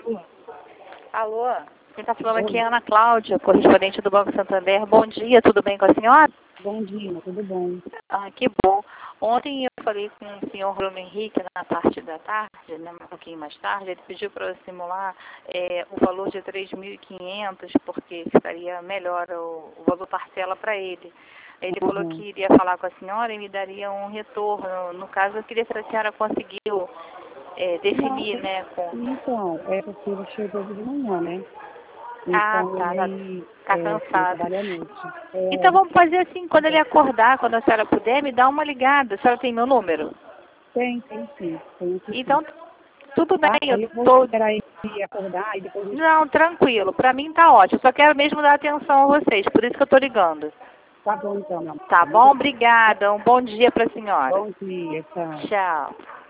Alô? Quem está falando aqui é Ana Cláudia, correspondente do Banco Santander. Bom dia, tudo bem com a senhora? Bom dia, tudo bom. Ah, que bom. Ontem eu falei com o senhor Bruno Henrique na parte da tarde, né, um pouquinho mais tarde. Ele pediu para eu simular o valor de 3.500, porque ficaria melhor o valor parcela para ele. Ele falou que iria falar com a senhora e me daria um retorno. No caso, eu queria saber se a senhora conseguiu definir, né? Então, é porque ele chegou de manhã, né? Ah, Então, tá. ele Tá cansado. trabalha à noite. Então vamos fazer assim, quando ele acordar, quando a senhora puder, me dá uma ligada. A senhora tem meu número? Tem sim. Tem aqui, Então, tudo bem, tá? Aí eu eu vou tô... esperar ele acordar e depois... Não, tranquilo. Pra mim tá ótimo. Só quero mesmo dar atenção a vocês, por isso que eu tô ligando. Tá bom, então, meu amor. Tá bom? Obrigada. Um bom dia pra senhora. Bom dia, tchau. Tchau.